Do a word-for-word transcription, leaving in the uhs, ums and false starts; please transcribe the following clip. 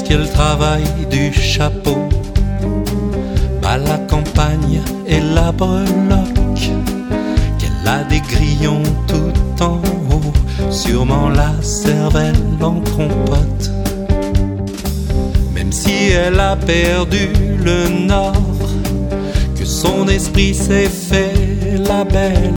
qu'elle travaille du chapeau à la campagne et la breloque, qu'elle a des grillons tout en haut, sûrement la cervelle en compote. Même si elle a perdu le nord, que son esprit s'est fait la belle,